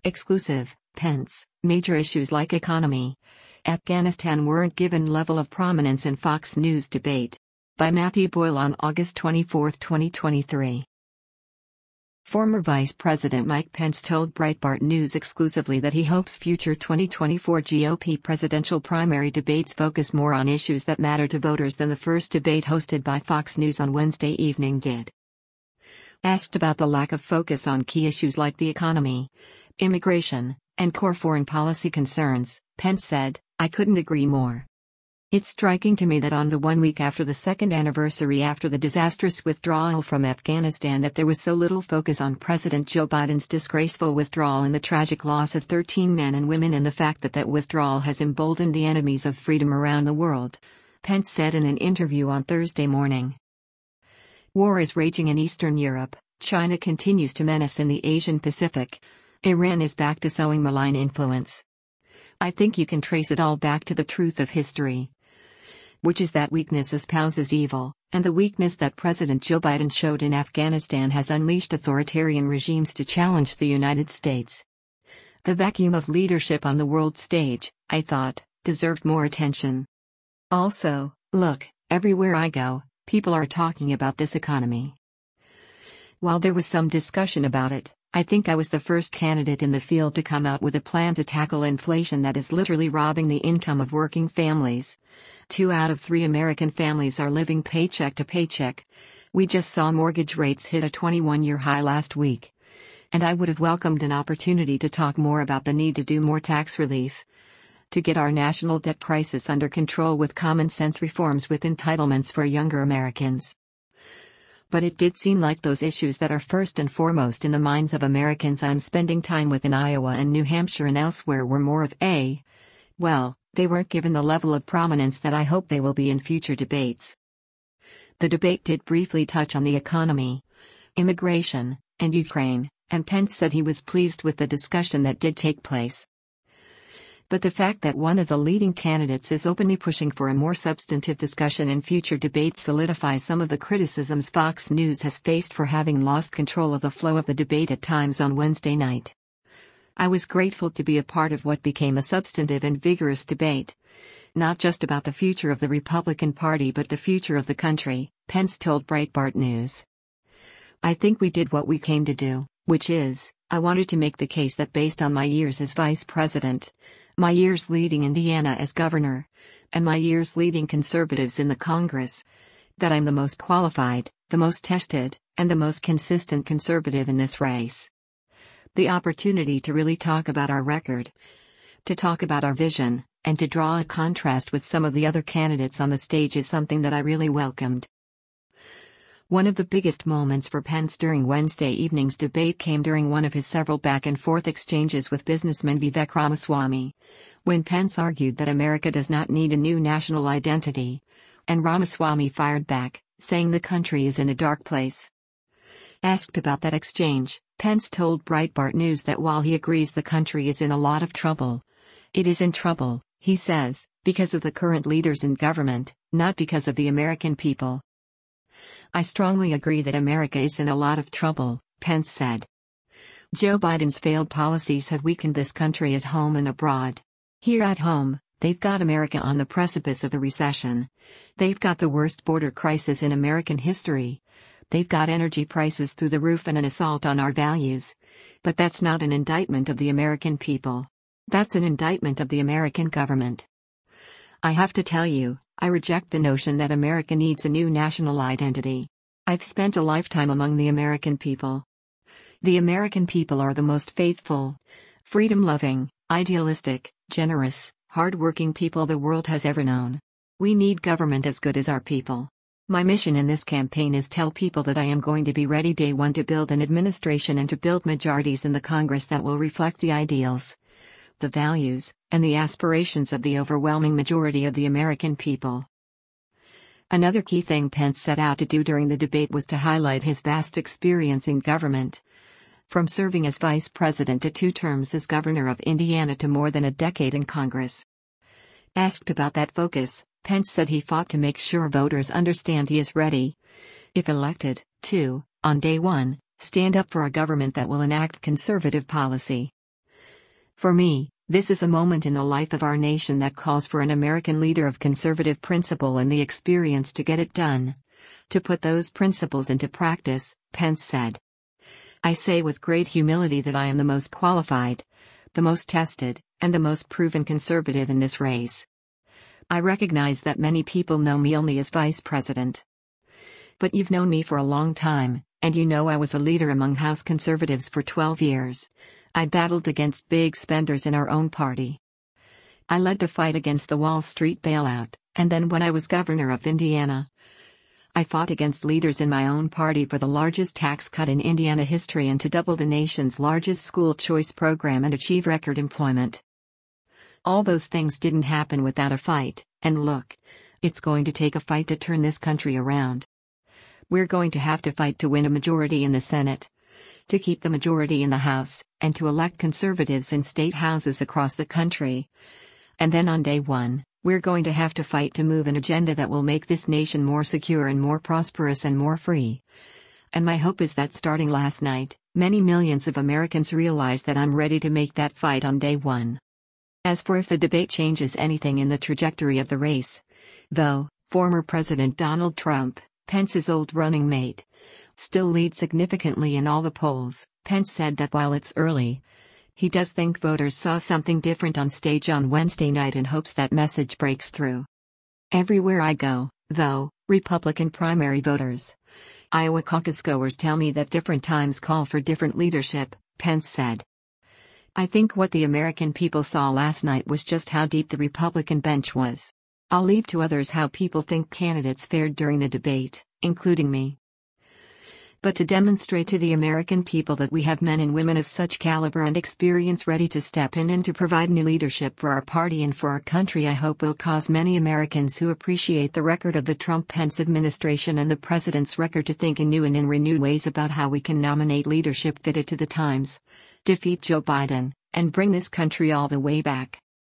Exclusive, Pence, major issues like economy, Afghanistan weren't given level of prominence in Fox News debate. By Matthew Boyle on August 24, 2023. Former Vice President Mike Pence told Breitbart News exclusively that he hopes future 2024 GOP presidential primary debates focus more on issues that matter to voters than the first debate hosted by Fox News on Wednesday evening did. Asked about the lack of focus on key issues like the economy, immigration, and core foreign policy concerns, Pence said, "I couldn't agree more. It's striking to me that on the 1 week after the second anniversary after the disastrous withdrawal from Afghanistan that there was so little focus on President Joe Biden's disgraceful withdrawal and the tragic loss of 13 men and women and the fact that that withdrawal has emboldened the enemies of freedom around the world," Pence said in an interview on Thursday morning. War is raging in Eastern Europe, China continues to menace in the Asian Pacific, Iran is back to sowing malign influence. I think you can trace it all back to the truth of history, which is that weakness espouses evil, and the weakness that President Joe Biden showed in Afghanistan has unleashed authoritarian regimes to challenge the United States. The vacuum of leadership on the world stage, I thought, deserved more attention. Also, look, everywhere I go, people are talking about this economy. While there was some discussion about it, I think I was the first candidate in the field to come out with a plan to tackle inflation that is literally robbing the income of working families. 2 out of 3 American families are living paycheck to paycheck. We just saw mortgage rates hit a 21-year high last week. And I would have welcomed an opportunity to talk more about the need to do more tax relief, to get our national debt crisis under control with common sense reforms with entitlements for younger Americans. But it did seem like those issues that are first and foremost in the minds of Americans I'm spending time with in Iowa and New Hampshire and elsewhere were more of well, they weren't given the level of prominence that I hope they will be in future debates. The debate did briefly touch on the economy, immigration, and Ukraine, and Pence said he was pleased with the discussion that did take place. But the fact that one of the leading candidates is openly pushing for a more substantive discussion in future debates solidifies some of the criticisms Fox News has faced for having lost control of the flow of the debate at times on Wednesday night. I was grateful to be a part of what became a substantive and vigorous debate, not just about the future of the Republican Party but the future of the country, Pence told Breitbart News. I think we did what we came to do, which is, I wanted to make the case that based on my years as vice president, my years leading Indiana as governor, and my years leading conservatives in the Congress, that I'm the most qualified, the most tested, and the most consistent conservative in this race. The opportunity to really talk about our record, to talk about our vision, and to draw a contrast with some of the other candidates on the stage is something that I really welcomed. One of the biggest moments for Pence during Wednesday evening's debate came during one of his several back-and-forth exchanges with businessman Vivek Ramaswamy, when Pence argued that America does not need a new national identity, and Ramaswamy fired back, saying the country is in a dark place. Asked about that exchange, Pence told Breitbart News that while he agrees the country is in a lot of trouble, it is in trouble, he says, because of the current leaders in government, not because of the American people. I strongly agree that America is in a lot of trouble, Pence said. Joe Biden's failed policies have weakened this country at home and abroad. Here at home, they've got America on the precipice of a recession. They've got the worst border crisis in American history. They've got energy prices through the roof and an assault on our values. But that's not an indictment of the American people. That's an indictment of the American government. I have to tell you, I reject the notion that America needs a new national identity. I've spent a lifetime among the American people. The American people are the most faithful, freedom-loving, idealistic, generous, hard-working people the world has ever known. We need government as good as our people. My mission in this campaign is tell people that I am going to be ready day one to build an administration and to build majorities in the Congress that will reflect the ideals, the values, and the aspirations of the overwhelming majority of the American people. Another key thing Pence set out to do during the debate was to highlight his vast experience in government. From serving as vice president to 2 terms as governor of Indiana to more than a decade in Congress. Asked about that focus, Pence said he fought to make sure voters understand he is ready, if elected, to, on day one, stand up for a government that will enact conservative policy. For me, this is a moment in the life of our nation that calls for an American leader of conservative principle and the experience to get it done. To put those principles into practice, Pence said. I say with great humility that I am the most qualified, the most tested, and the most proven conservative in this race. I recognize that many people know me only as vice president. But you've known me for a long time, and you know I was a leader among House conservatives for 12 years. I battled against big spenders in our own party. I led the fight against the Wall Street bailout, and then when I was governor of Indiana, I fought against leaders in my own party for the largest tax cut in Indiana history and to double the nation's largest school choice program and achieve record employment. All those things didn't happen without a fight, and look, it's going to take a fight to turn this country around. We're going to have to fight to win a majority in the Senate, to keep the majority in the House, and to elect conservatives in state houses across the country. And then on day one, we're going to have to fight to move an agenda that will make this nation more secure and more prosperous and more free. And my hope is that starting last night, many millions of Americans realize that I'm ready to make that fight on day one. As for if the debate changes anything in the trajectory of the race, though, former President Donald Trump, Pence's old running mate, still leads significantly in all the polls, Pence said that while it's early, he does think voters saw something different on stage on Wednesday night and hopes that message breaks through. Everywhere I go, though, Republican primary voters, Iowa caucus goers tell me that different times call for different leadership, Pence said. I think what the American people saw last night was just how deep the Republican bench was. I'll leave to others how people think candidates fared during the debate, including me. But to demonstrate to the American people that we have men and women of such caliber and experience ready to step in and to provide new leadership for our party and for our country, I hope will cause many Americans who appreciate the record of the Trump-Pence administration and the president's record to think in new and in renewed ways about how we can nominate leadership fitted to the times, defeat Joe Biden, and bring this country all the way back.